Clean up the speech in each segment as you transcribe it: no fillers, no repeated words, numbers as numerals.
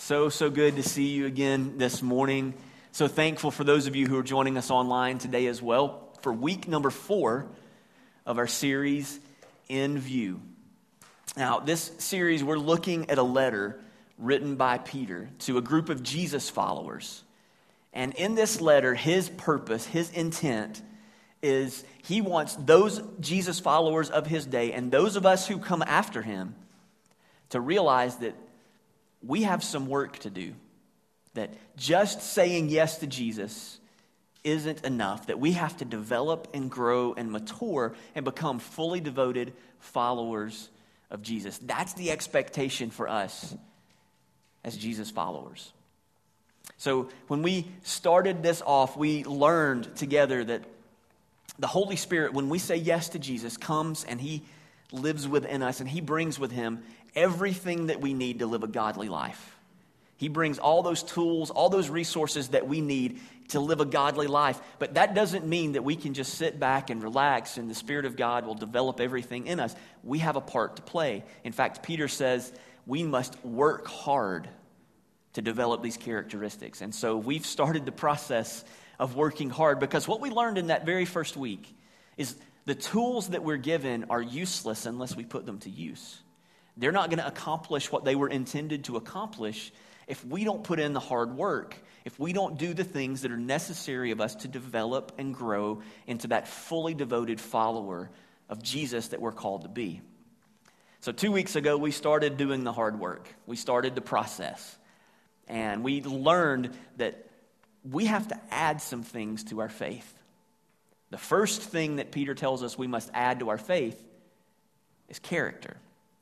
So good to see you again this morning. So thankful for those of you who are joining us online today as well for week number 4 of our series, In View. Now, this series, we're looking at a letter written by Peter to a group of Jesus followers. And in this letter, his purpose, his intent is he wants those Jesus followers of his day and those of us who come after him to realize that we have some work to do, that just saying yes to Jesus isn't enough, that we have to develop and grow and mature and become fully devoted followers of Jesus. That's the expectation for us as Jesus followers. So when we started this off, we learned together that the Holy Spirit, when we say yes to Jesus, comes and he lives within us and he brings with him everything that we need to live a godly life. He brings all those tools, all those resources that we need to live a godly life. But that doesn't mean that we can just sit back and relax and the Spirit of God will develop everything in us. We have a part to play. In fact, Peter says we must work hard to develop these characteristics. And so we've started the process of working hard because what we learned in that very first week is the tools that we're given are useless unless we put them to use. They're not going to accomplish what they were intended to accomplish if we don't put in the hard work, if we don't do the things that are necessary of us to develop and grow into that fully devoted follower of Jesus that we're called to be. So 2 weeks ago, we started doing the hard work. We started the process. And we learned that we have to add some things to our faith. The first thing that Peter tells us we must add to our faith is character.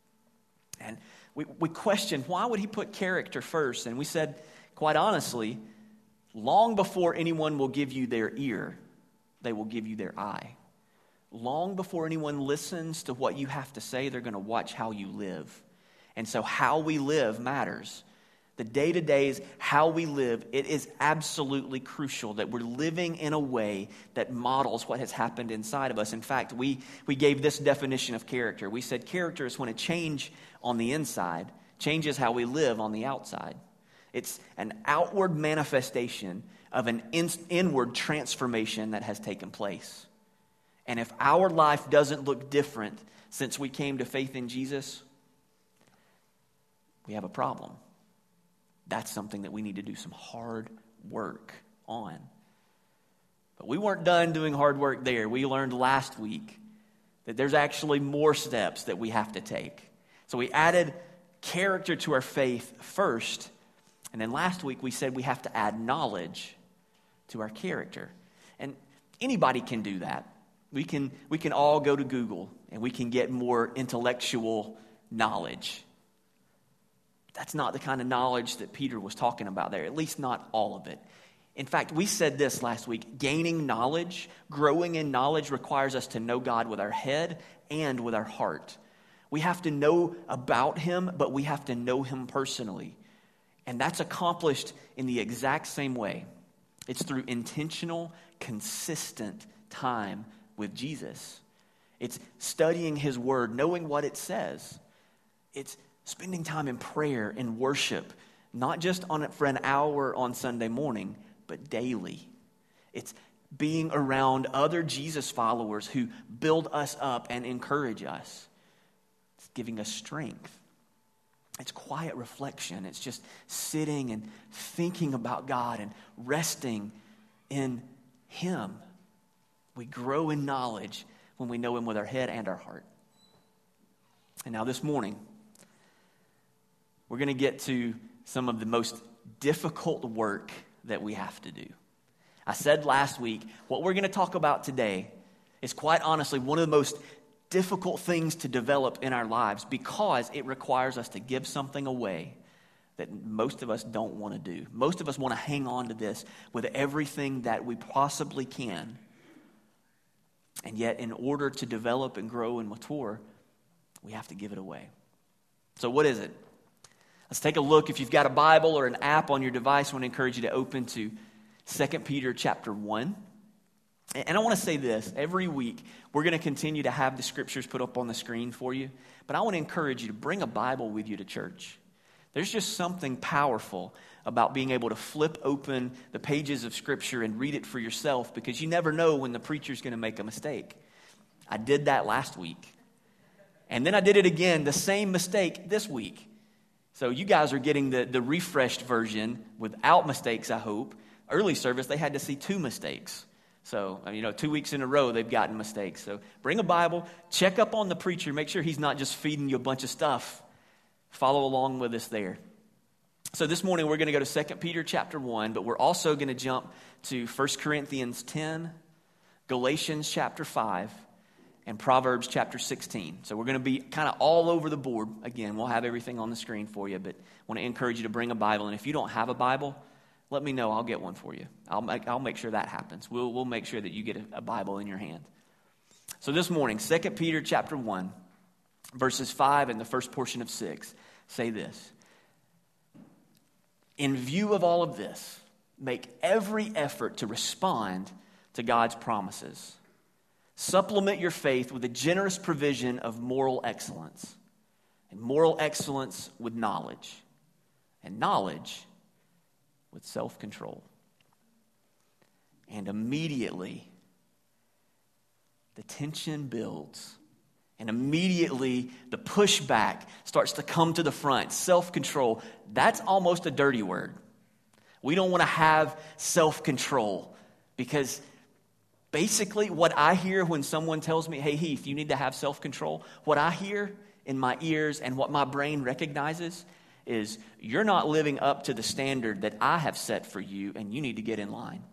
And we questioned, why would he put character first? And we said, quite honestly, long before anyone will give you their ear, they will give you their eye. Long before anyone listens to what you have to say, they're going to watch how you live. And so how we live matters. The day-to-days, how we live, it is absolutely crucial that we're living in a way that models what has happened inside of us. In fact, we gave this definition of character. We said character is when a change on the inside changes how we live on the outside. It's an outward manifestation of an inward transformation that has taken place. And if our life doesn't look different since we came to faith in Jesus, we have a problem. That's something that we need to do some hard work on. But we weren't done doing hard work there. We learned last week that there's actually more steps that we have to take. So we added character to our faith first. And then last week we said we have to add knowledge to our character. And anybody can do that. We can all go to Google and we can get more intellectual knowledge. That's not the kind of knowledge that Peter was talking about there, at least not all of it. In fact, we said this last week, gaining knowledge, growing in knowledge requires us to know God with our head and with our heart. We have to know about him, but we have to know him personally. And that's accomplished in the exact same way. It's through intentional, consistent time with Jesus. It's studying his word, knowing what it says. It's spending time in prayer and worship, not just for an hour on Sunday morning, but daily. It's being around other Jesus followers who build us up and encourage us. It's giving us strength. It's quiet reflection. It's just sitting and thinking about God and resting in him. We grow in knowledge when we know him with our head and our heart. And now this morning, we're going to get to some of the most difficult work that we have to do. I said last week, what we're going to talk about today is quite honestly one of the most difficult things to develop in our lives because it requires us to give something away that most of us don't want to do. Most of us want to hang on to this with everything that we possibly can. And yet, in order to develop and grow and mature, we have to give it away. So what is it? Let's take a look. If you've got a Bible or an app on your device, I want to encourage you to open to 2 Peter chapter 1. And I want to say this. Every week, we're going to continue to have the scriptures put up on the screen for you. But I want to encourage you to bring a Bible with you to church. There's just something powerful about being able to flip open the pages of Scripture and read it for yourself, because you never know when the preacher's going to make a mistake. I did that last week. And then I did it again, the same mistake this week. So you guys are getting the refreshed version without mistakes, I hope. Early service, they had to see 2 mistakes. So, 2 weeks in a row, they've gotten mistakes. So bring a Bible, check up on the preacher, make sure he's not just feeding you a bunch of stuff. Follow along with us there. So this morning, we're going to go to 2 Peter chapter 1, but we're also going to jump to 1 Corinthians 10, Galatians chapter 5, and Proverbs chapter 16. So we're going to be kind of all over the board. Again, we'll have everything on the screen for you, but I want to encourage you to bring a Bible. And if you don't have a Bible, let me know. I'll get one for you. I'll make sure that happens. We'll make sure that you get a Bible in your hand. So this morning, 2 Peter chapter 1, verses 5 and the first portion of 6 say this. In view of all of this, make every effort to respond to God's promises. Supplement your faith with a generous provision of moral excellence, and moral excellence with knowledge, and knowledge with self-control. And immediately, the tension builds. And immediately, the pushback starts to come to the front. Self-control, that's almost a dirty word. We don't want to have self-control, because basically what I hear when someone tells me, hey, Heath, you need to have self-control, what I hear in my ears and what my brain recognizes is you're not living up to the standard that I have set for you, and you need to get in line.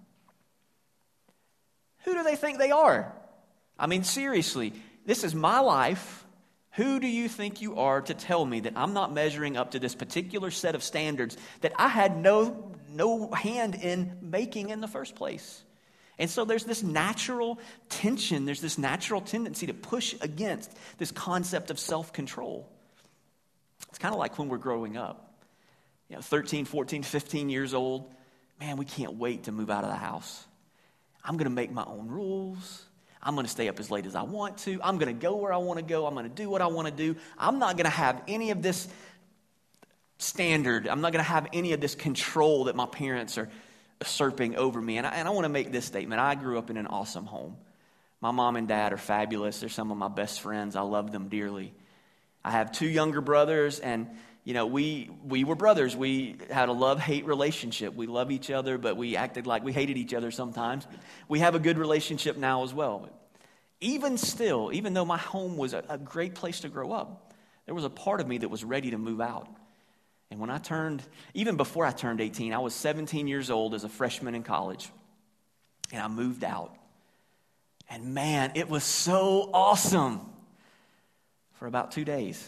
Who do they think they are? I mean, seriously, this is my life. Who do you think you are to tell me that I'm not measuring up to this particular set of standards that I had no hand in making in the first place? And so there's this natural tension, there's this natural tendency to push against this concept of self-control. It's kind of like when we're growing up. 13, 14, 15 years old, man, we can't wait to move out of the house. I'm going to make my own rules. I'm going to stay up as late as I want to. I'm going to go where I want to go. I'm going to do what I want to do. I'm not going to have any of this standard. I'm not going to have any of this control that my parents are usurping over me. And I want to make this statement. I grew up in an awesome home. My mom and dad are fabulous. They're some of my best friends. I love them dearly. I have 2 younger brothers, and we were brothers. We had a love-hate relationship. We love each other, but we acted like we hated each other sometimes. We have a good relationship now as well. Even still, even though my home was a great place to grow up, there was a part of me that was ready to move out. And when even before I turned 18, I was 17 years old as a freshman in college, and I moved out. And man, it was so awesome for about 2 days.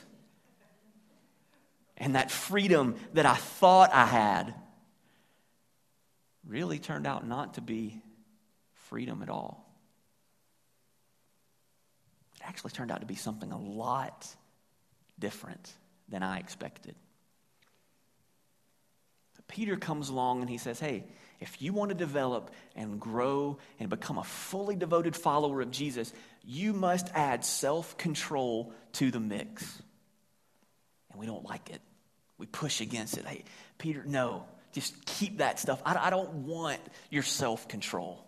And that freedom that I thought I had really turned out not to be freedom at all. It actually turned out to be something a lot different than I expected. But Peter comes along and he says, hey, if you want to develop and grow and become a fully devoted follower of Jesus, you must add self-control to the mix. And we don't like it. We push against it. Hey, Peter, no, just keep that stuff. I don't want your self-control.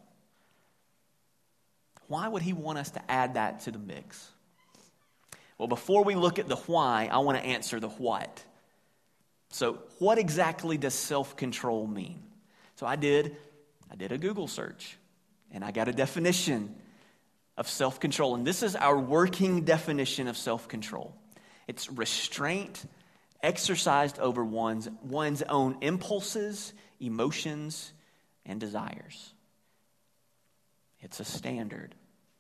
Why would he want us to add that to the mix? Well, before we look at the why, I want to answer the what. So what exactly does self-control mean? So I did a Google search, and I got a definition of self-control. And this is our working definition of self-control. It's restraint exercised over one's own impulses, emotions, and desires. It's a standard.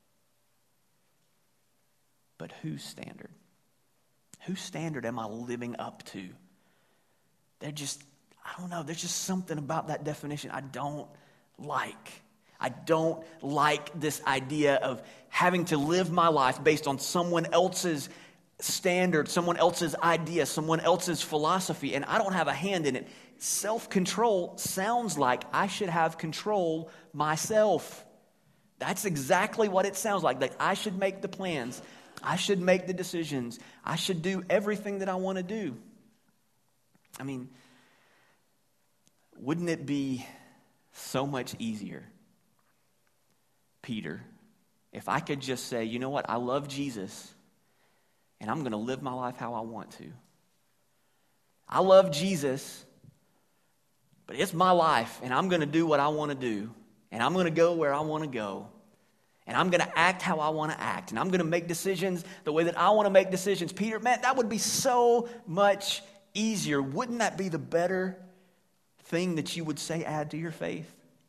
But whose standard? Whose standard am I living up to? I don't know, there's just something about that definition I don't like. I don't like this idea of having to live my life based on someone else's standard, someone else's idea, someone else's philosophy, and I don't have a hand in it. Self-control sounds like I should have control myself. That's exactly what it sounds like. That I should make the plans. I should make the decisions. I should do everything that I want to do. I mean, wouldn't it be so much easier, Peter, if I could just say, you know what, I love Jesus, and I'm going to live my life how I want to. I love Jesus, but it's my life, and I'm going to do what I want to do, and I'm going to go where I want to go, and I'm going to act how I want to act, and I'm going to make decisions the way that I want to make decisions. Peter, man, that would be so much easier. Wouldn't that be the better thing that you would say add to your faith?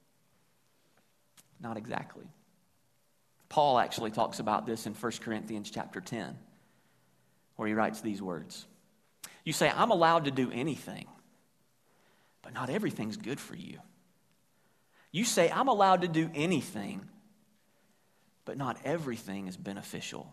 Not exactly. Paul actually talks about this in 1 Corinthians chapter 10, where he writes these words. You say, I'm allowed to do anything, but not everything's good for you. You say, I'm allowed to do anything, but not everything is beneficial.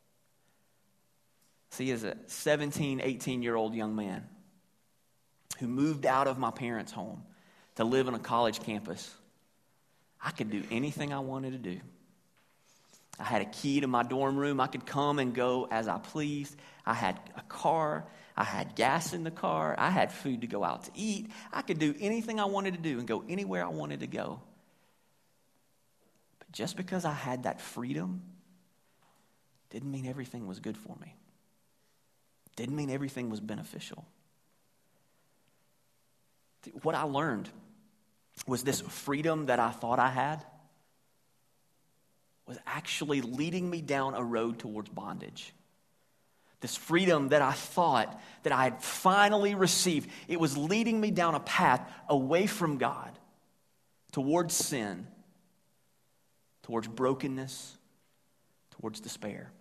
See, as a 17, 18-year-old young man who moved out of my parents' home to live on a college campus, I could do anything I wanted to do. I had a key to my dorm room. I could come and go as I pleased. I had a car. I had gas in the car. I had food to go out to eat. I could do anything I wanted to do and go anywhere I wanted to go. But just because I had that freedom didn't mean everything was good for me. Didn't mean everything was beneficial. What I learned was this freedom that I thought I had was actually leading me down a road towards bondage. This freedom that I thought that I had finally received, it was leading me down a path away from God, towards sin, towards brokenness, towards despair.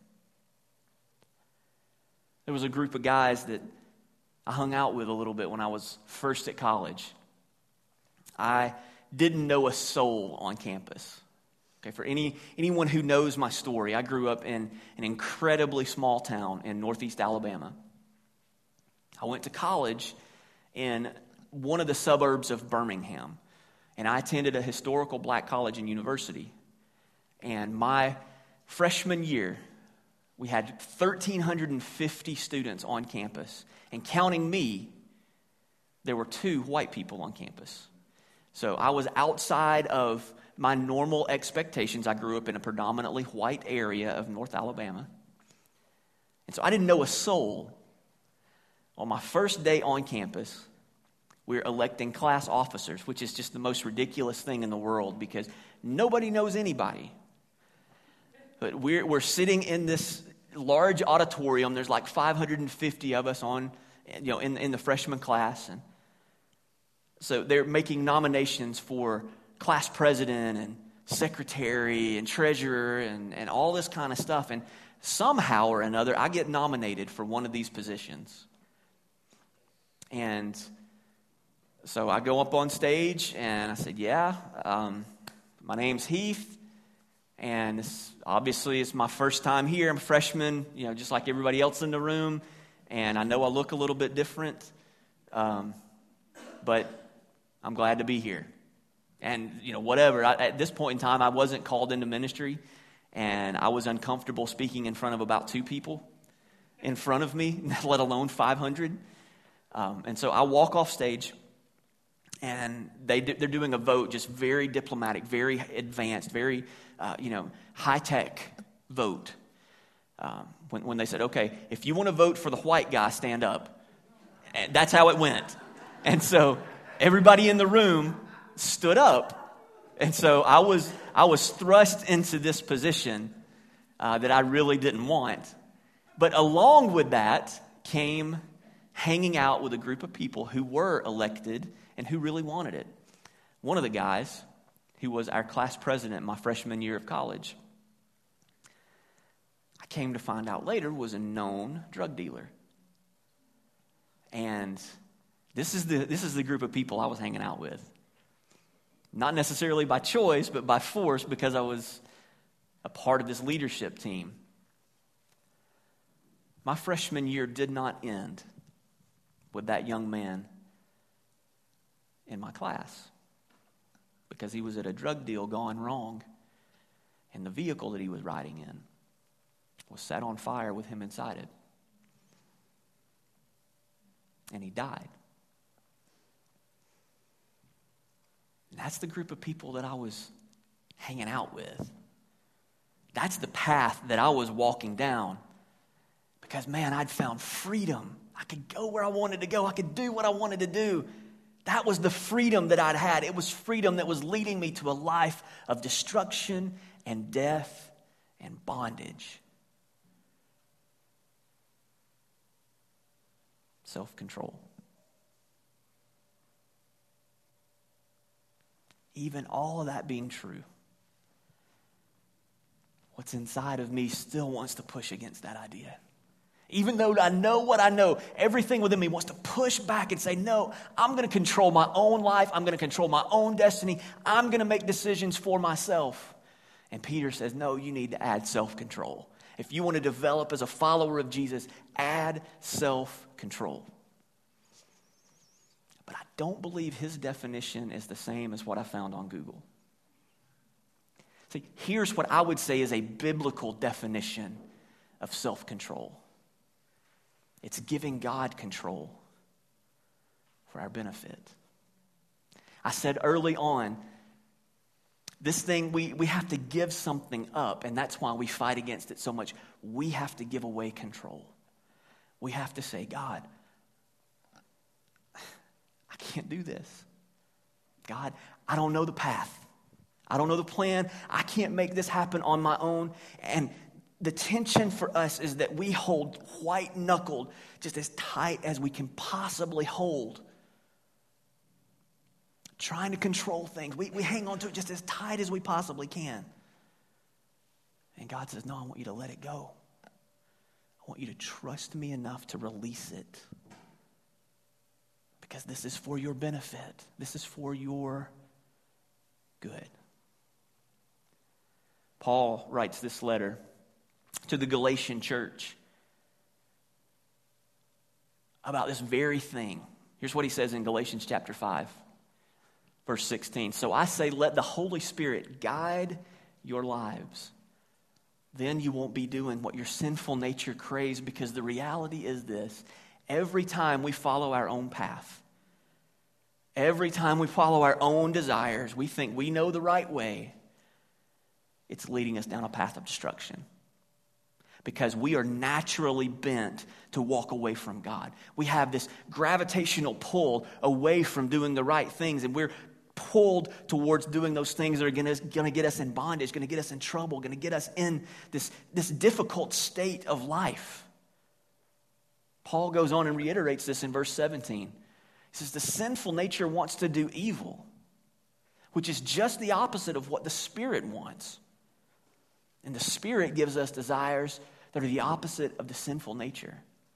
There was a group of guys that I hung out with a little bit when I was first at college. I didn't know a soul on campus. Okay, for anyone who knows my story, I grew up in an incredibly small town in northeast Alabama. I went to college in one of the suburbs of Birmingham, and I attended a historical black college and university. And my freshman year, we had 1,350 students on campus, and counting me, there were 2 white people on campus. So I was outside of my normal expectations. I grew up in a predominantly white area of North Alabama. And so I didn't know a soul. On my first day on campus, we're electing class officers, which is just the most ridiculous thing in the world because nobody knows anybody. But we're sitting in this large auditorium. There's like 550 of us on, in the freshman class. And so they're making nominations for class president and secretary and treasurer and all this kind of stuff. And somehow or another, I get nominated for one of these positions. And so I go up on stage and I said, my name's Heath. And obviously it's my first time here. I'm a freshman, just like everybody else in the room. And I know I look a little bit different. But I'm glad to be here. And, whatever. At this point in time, I wasn't called into ministry. And I was uncomfortable speaking in front of about 2 people in front of me, let alone 500. And so I walk off stage. And they're doing a vote, just very diplomatic, very advanced, very, high-tech vote. When they said, okay, if you want to vote for the white guy, stand up. And that's how it went. And so everybody in the room stood up. And so I was thrust into this position that I really didn't want. But along with that came hanging out with a group of people who were elected and who really wanted it. One of the guys, who was our class president my freshman year of college, I came to find out later was a known drug dealer. And this is the group of people I was hanging out with. Not necessarily by choice, but by force, because I was a part of this leadership team. My freshman year did not end with that young man in my class because he was at a drug deal gone wrong, and the vehicle that he was riding in was set on fire with him inside it. And he died. that's the group of people that I was hanging out with. That's the path that I was walking down. Because, man, I'd found freedom. I could go where I wanted to go. I could do what I wanted to do. That was the freedom that I'd had. It was freedom that was leading me to a life of destruction and death and bondage. Self-control. Even all of that being true, what's inside of me still wants to push against that idea. Even though I know what I know, everything within me wants to push back and say, no, I'm going to control my own life. I'm going to control my own destiny. I'm going to make decisions for myself. And Peter says, no, you need to add self-control. If you want to develop as a follower of Jesus, add self-control. But I don't believe his definition is the same as what I found on Google. See, here's what I would say is a biblical definition of self-control. It's giving God control for our benefit. I said early on, this thing, we have to give something up, and that's why we fight against it so much. We have to give away control. We have to say, God, I can't do this. God, I don't know the path. I don't know the plan. I can't make this happen on my own. And the tension for us is that we hold white-knuckled just as tight as we can possibly hold. Trying to control things. We hang on to it just as tight as we possibly can. And God says, no, I want you to let it go. I want you to trust me enough to release it. Because this is for your benefit. This is for your good. Paul writes this letter to the Galatian church about this very thing. Here's what he says in Galatians chapter 5, verse 16. So I say, let the Holy Spirit guide your lives. Then you won't be doing what your sinful nature craves, because the reality is this. Every time we follow our own path, every time we follow our own desires, we think we know the right way, it's leading us down a path of destruction. Because we are naturally bent to walk away from God. We have this gravitational pull away from doing the right things, and we're pulled towards doing those things that are going to get us in bondage, going to get us in trouble, going to get us in this difficult state of life. Paul goes on and reiterates this in verse 17. He says, the sinful nature wants to do evil, which is just the opposite of what the Spirit wants. And the Spirit gives us desires that are the opposite of the sinful nature.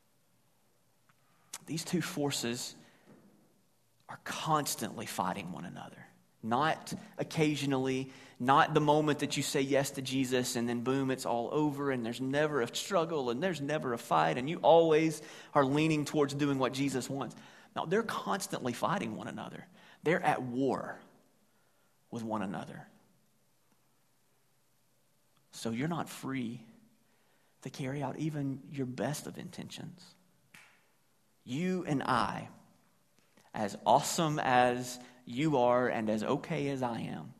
These two forces are constantly fighting one another. Not occasionally, not the moment that you say yes to Jesus and then boom, it's all over and there's never a struggle and there's never a fight and you always are leaning towards doing what Jesus wants. No, they're constantly fighting one another. They're at war with one another. So you're not free to carry out even your best of intentions. You and I, as awesome as you are and as okay as I am,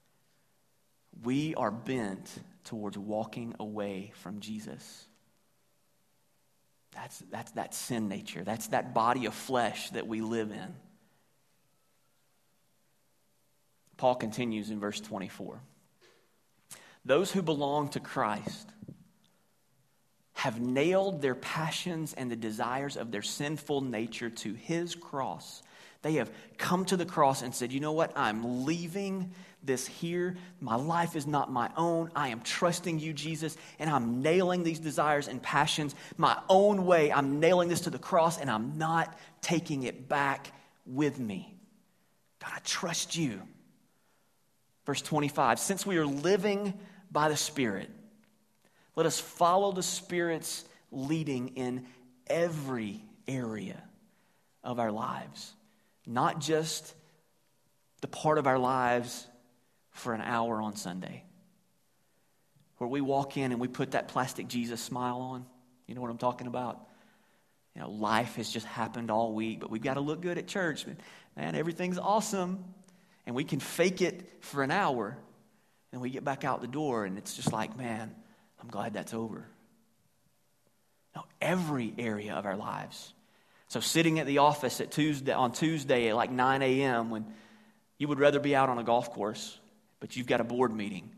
we are bent towards walking away from Jesus. That's that sin nature. That's that body of flesh that we live in. Paul continues in verse 24. Those who belong to Christ have nailed their passions and the desires of their sinful nature to his cross. They have come to the cross and said, you know what? I'm leaving this here. My life is not my own. I am trusting you, Jesus, and I'm nailing these desires and passions my own way. I'm nailing this to the cross, and I'm not taking it back with me. God, I trust you. Verse 25, since we are living by the Spirit, let us follow the Spirit's leading in every area of our lives. Not just the part of our lives for an hour on Sunday, where we walk in and we put that plastic Jesus smile on. You know what I'm talking about? You know, life has just happened all week, but we've got to look good at church. Man, everything's awesome. And we can fake it for an hour, and we get back out the door, and it's just like, man, I'm glad that's over. No, every area of our lives. So sitting at the office on Tuesday at like 9 a.m. when you would rather be out on a golf course, but you've got a board meeting.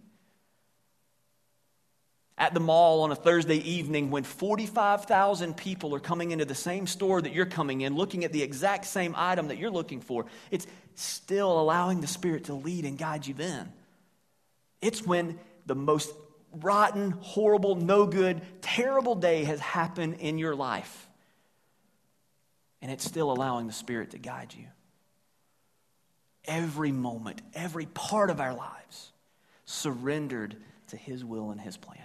At the mall on a Thursday evening when 45,000 people are coming into the same store that you're coming in, looking at the exact same item that you're looking for, it's still allowing the Spirit to lead and guide you then. It's when the most rotten, horrible, no good, terrible day has happened in your life. And it's still allowing the Spirit to guide you. Every moment, every part of our lives surrendered to His will and His plan.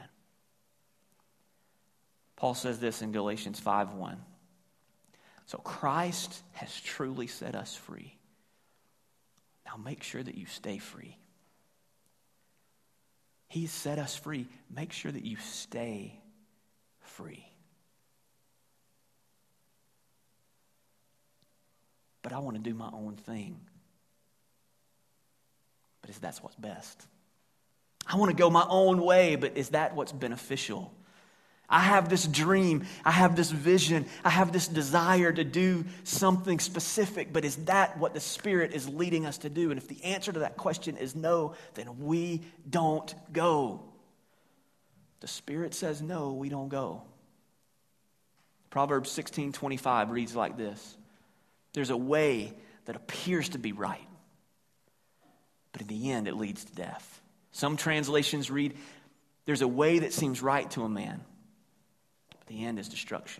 Paul says this in Galatians 5:1. So Christ has truly set us free. Now make sure that you stay free. He's set us free. Make sure that you stay free. But I want to do my own thing. But is that what's best? I want to go my own way, but is that what's beneficial? I have this dream, I have this vision, I have this desire to do something specific, but is that what the Spirit is leading us to do? And if the answer to that question is no, then we don't go. The Spirit says no, we don't go. Proverbs 16:25 reads like this. There's a way that appears to be right, but in the end it leads to death. Some translations read, there's a way that seems right to a man, but the end is destruction.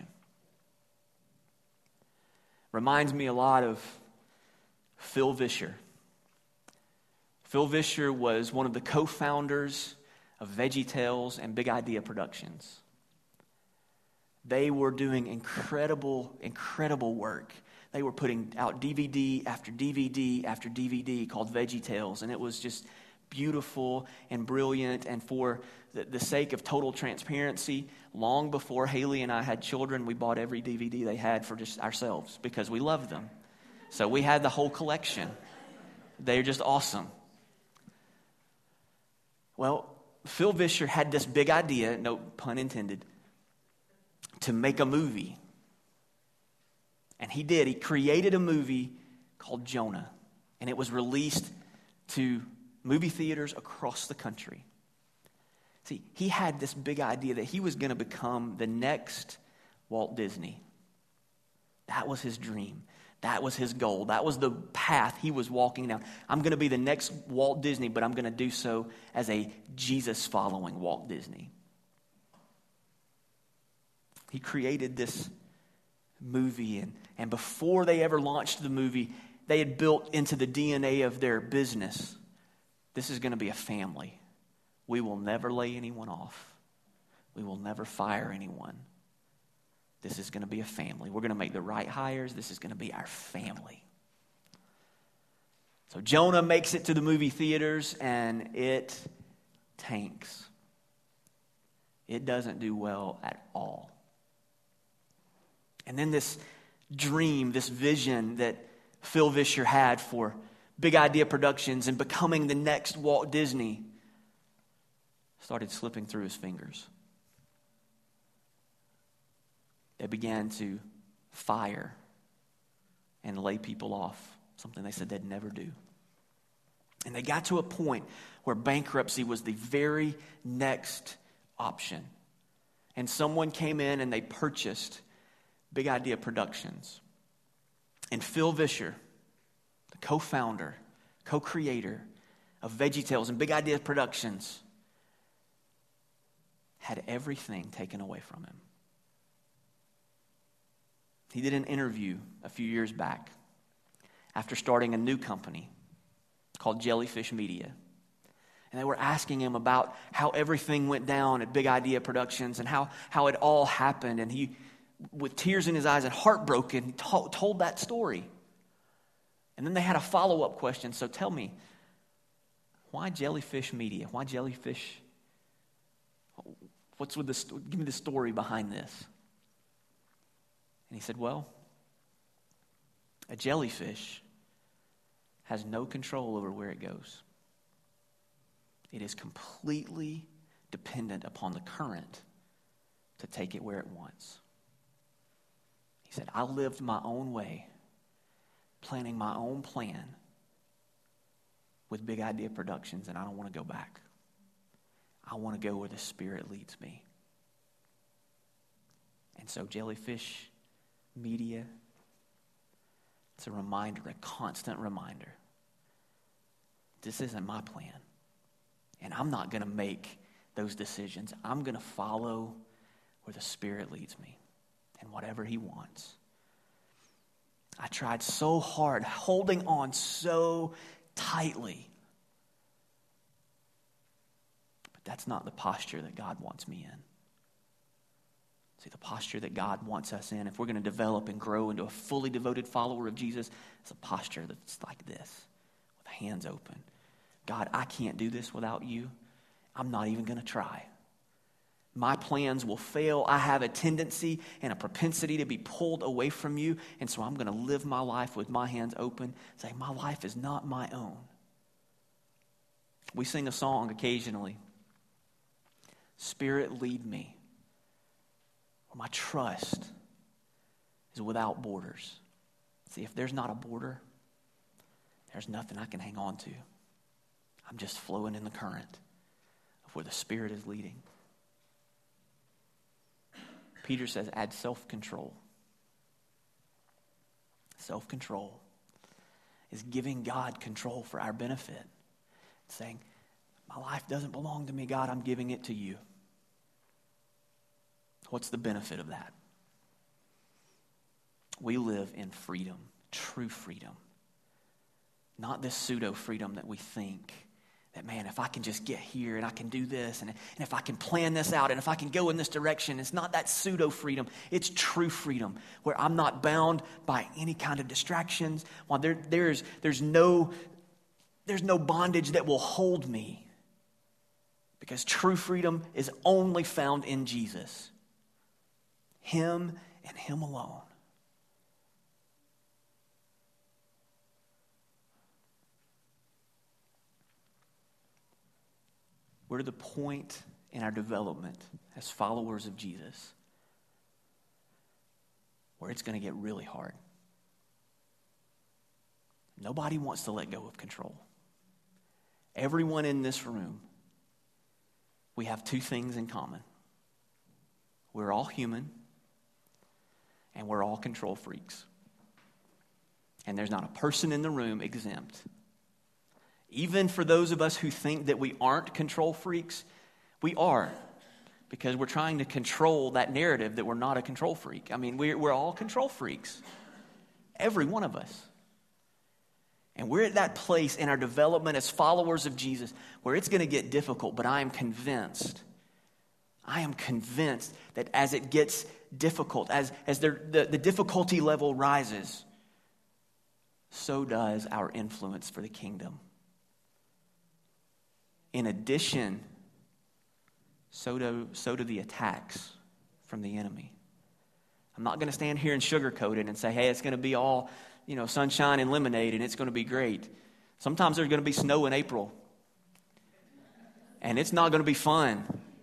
Reminds me a lot of Phil Vischer. Phil Vischer was one of the co-founders of VeggieTales and Big Idea Productions. They were doing incredible, incredible work. They were putting out DVD after DVD after DVD called VeggieTales, and it was just beautiful and brilliant. And for the sake of total transparency, long before Haley and I had children, we bought every DVD they had for just ourselves because we loved them. So we had the whole collection. They're just awesome. Well, Phil Vischer had this big idea, no pun intended, to make a movie. And he did. He created a movie called Jonah. And it was released to movie theaters across the country. See, he had this big idea that he was going to become the next Walt Disney. That was his dream. That was his goal. That was the path he was walking down. I'm going to be the next Walt Disney, but I'm going to do so as a Jesus-following Walt Disney. He created this movie, and before they ever launched the movie, they had built into the DNA of their business, this is going to be a family. We will never lay anyone off. We will never fire anyone. This is going to be a family. We're going to make the right hires. This is going to be our family. So Jonah makes it to the movie theaters, and it tanks. It doesn't do well at all. And then this dream, this vision that Phil Vischer had for Big Idea Productions and becoming the next Walt Disney started slipping through his fingers. They began to fire and lay people off, something they said they'd never do. And they got to a point where bankruptcy was the very next option. And someone came in and they purchased Big Idea Productions. And Phil Vischer, the co-founder, co-creator of VeggieTales and Big Idea Productions, had everything taken away from him. He did an interview a few years back after starting a new company called Jellyfish Media. And they were asking him about how everything went down at Big Idea Productions and how it all happened. And he, with tears in his eyes and heartbroken, told that story. And then they had a follow-up question. So tell me, why Jellyfish Media? Why Jellyfish? What's with this? Give me the story behind this. And he said, well, a jellyfish has no control over where it goes. It is completely dependent upon the current to take it where it wants. He said, I lived my own way, planning my own plan with Big Idea Productions, and I don't want to go back. I want to go where the Spirit leads me. And so Jellyfish Media, it's a reminder, a constant reminder. This isn't my plan. And I'm not going to make those decisions. I'm going to follow where the Spirit leads me and whatever He wants. I tried so hard, holding on so tightly. But that's not the posture that God wants me in. See, the posture that God wants us in, if we're going to develop and grow into a fully devoted follower of Jesus, it's a posture that's like this, with hands open. God, I can't do this without you. I'm not even going to try. My plans will fail. I have a tendency and a propensity to be pulled away from you, and so I'm going to live my life with my hands open, saying, my life is not my own. We sing a song occasionally, Spirit, lead me, where my trust is without borders. See, if there's not a border, there's nothing I can hang on to. I'm just flowing in the current of where the Spirit is leading. Peter says, add self-control. Self-control is giving God control for our benefit. Saying, my life doesn't belong to me, God, I'm giving it to you. What's the benefit of that? We live in freedom, true freedom. Not this pseudo-freedom that we think that, man, if I can just get here and I can do this and if I can plan this out and if I can go in this direction, it's not that pseudo-freedom. It's true freedom where I'm not bound by any kind of distractions. While there's no bondage that will hold me, because true freedom is only found in Jesus. Him and Him alone. We're to the point in our development as followers of Jesus where it's going to get really hard. Nobody wants to let go of control. Everyone in this room, we have two things in common. We're all human, and we're all control freaks. And there's not a person in the room exempt. Even for those of us who think that we aren't control freaks, we are. Because we're trying to control that narrative that we're not a control freak. I mean, we're all control freaks. Every one of us. And we're at that place in our development as followers of Jesus where it's going to get difficult, but I am convinced that as it gets difficult, as the difficulty level rises, so does our influence for the kingdom. In addition, so do the attacks from the enemy. I'm not going to stand here and sugarcoat it and say, hey, it's going to be all, sunshine and lemonade and it's going to be great. Sometimes there's going to be snow in April. And it's not going to be fun.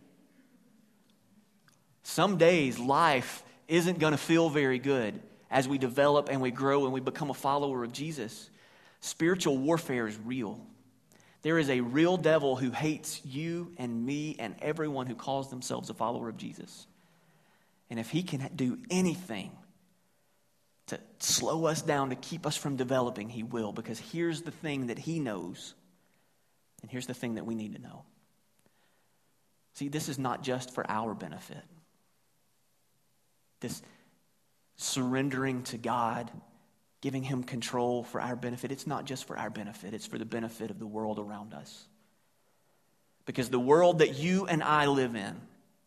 Some days life isn't going to feel very good as we develop and we grow and we become a follower of Jesus. Spiritual warfare is real. There is a real devil who hates you and me and everyone who calls themselves a follower of Jesus. And if he can do anything to slow us down, to keep us from developing, he will. Because here's the thing that he knows. And here's the thing that we need to know. See, this is not just for our benefit. This surrendering to God, giving Him control for our benefit, it's not just for our benefit, it's for the benefit of the world around us. Because the world that you and I live in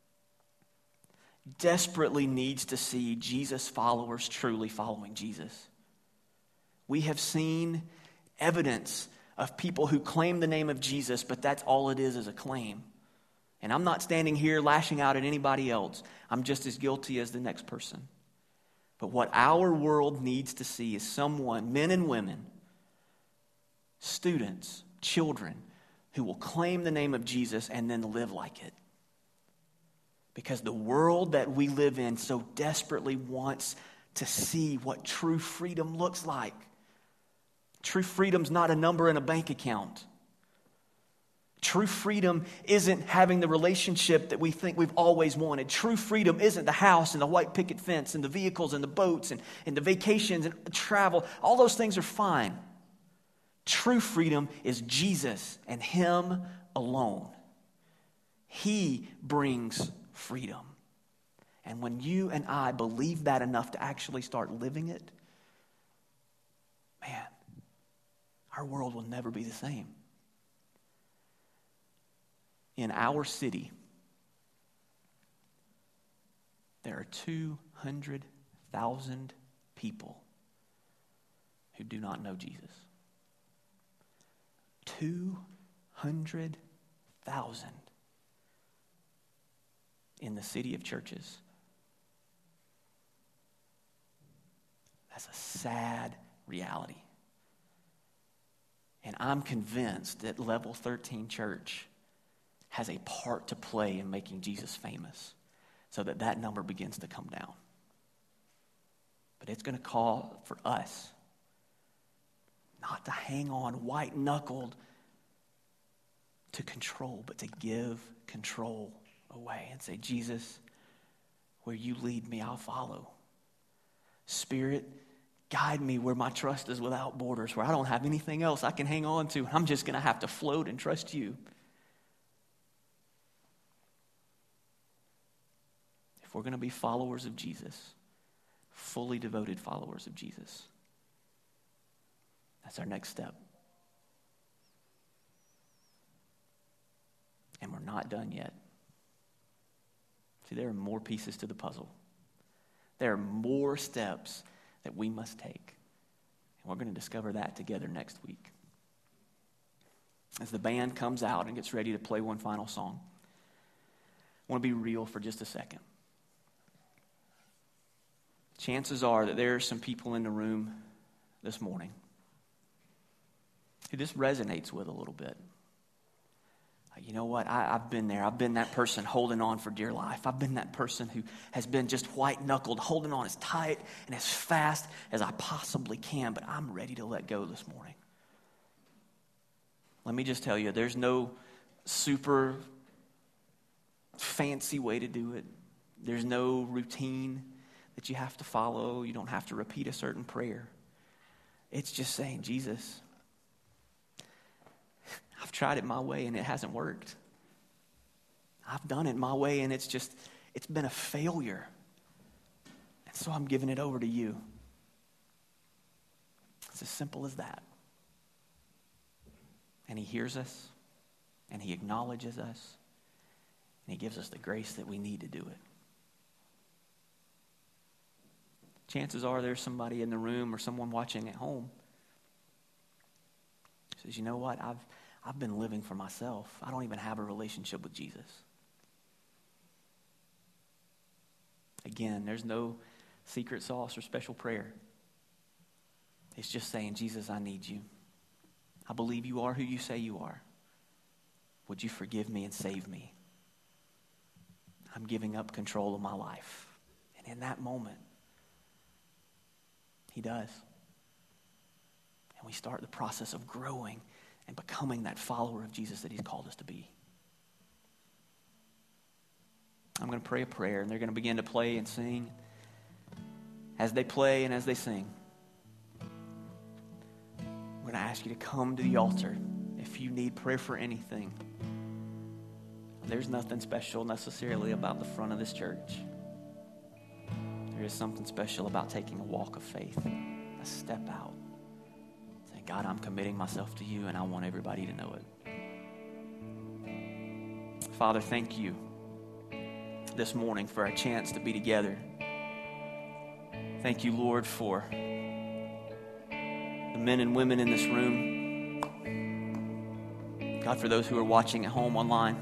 desperately needs to see Jesus followers truly following Jesus. We have seen evidence of people who claim the name of Jesus, but that's all it is a claim. And I'm not standing here lashing out at anybody else. I'm just as guilty as the next person. But what our world needs to see is someone, men and women, students, children who will claim the name of Jesus and then live like it. Because the world that we live in so desperately wants to see what true freedom looks like. True freedom's not a number in a bank account. True freedom isn't having the relationship that we think we've always wanted. True freedom isn't the house and the white picket fence and the vehicles and the boats and the vacations and travel. All those things are fine. True freedom is Jesus and Him alone. He brings freedom. And when you and I believe that enough to actually start living it, man, our world will never be the same. In our city, there are 200,000 people who do not know Jesus. 200,000 in the city of churches. That's a sad reality. And I'm convinced that Level 13 Church has a part to play in making Jesus famous so that that number begins to come down. But it's going to call for us not to hang on white-knuckled to control, but to give control away and say, Jesus, where you lead me, I'll follow. Spirit, guide me where my trust is without borders, where I don't have anything else I can hang on to. I'm just going to have to float and trust you. If we're going to be followers of Jesus, fully devoted followers of Jesus, that's our next step. And we're not done yet. See, there are more pieces to the puzzle. There are more steps that we must take. And we're going to discover that together next week. As the band comes out and gets ready to play one final song, I want to be real for just a second. Chances are that there are some people in the room this morning who this resonates with a little bit. You know what? I've been there. I've been that person holding on for dear life. I've been that person who has been just white-knuckled, holding on as tight and as fast as I possibly can, but I'm ready to let go this morning. Let me just tell you, there's no super fancy way to do it. There's no routine that you have to follow. You don't have to repeat a certain prayer. It's just saying, Jesus, I've tried it my way and it hasn't worked. I've done it my way and it's been a failure. And so I'm giving it over to you. It's as simple as that. And He hears us and He acknowledges us and He gives us the grace that we need to do it. Chances are there's somebody in the room or someone watching at home who says, you know what, I've been living for myself. I don't even have a relationship with Jesus. Again, there's no secret sauce or special prayer. It's just saying, Jesus, I need you. I believe you are who you say you are. Would you forgive me and save me? I'm giving up control of my life. And in that moment, He does. And we start the process of growing and becoming that follower of Jesus that He's called us to be. I'm going to pray a prayer, and they're going to begin to play and sing. As they play and as they sing, I'm going to ask you to come to the altar if you need prayer for anything. There's nothing special necessarily about the front of this church. There is something special about taking a walk of faith, a step out. Saying, God, I'm committing myself to you and I want everybody to know it. Father, thank you this morning for our chance to be together. Thank you, Lord, for the men and women in this room. God, for those who are watching at home online.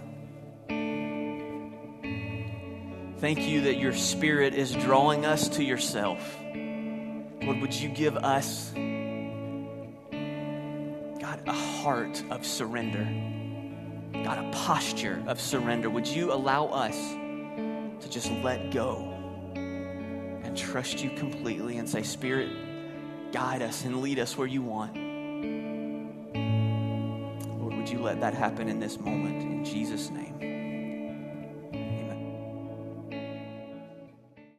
Thank you that your Spirit is drawing us to yourself. Lord, would you give us God, a heart of surrender. God, a posture of surrender. Would you allow us to just let go and trust you completely and say, Spirit, guide us and lead us where you want. Lord, would you let that happen in this moment in Jesus' name?